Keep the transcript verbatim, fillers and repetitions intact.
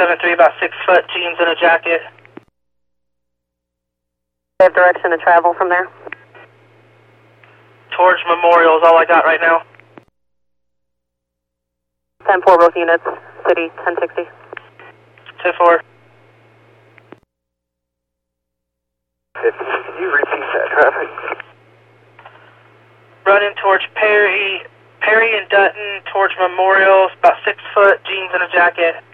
seven three, about six foot, jeans and a jacket. They have direction to travel from there? Towards Memorial is all I got right now. ten four, both units, city, ten sixty. ten four. Can you repeat that traffic? Running towards Perry, Perry and Dutton, towards Memorial, about six foot, jeans and a jacket.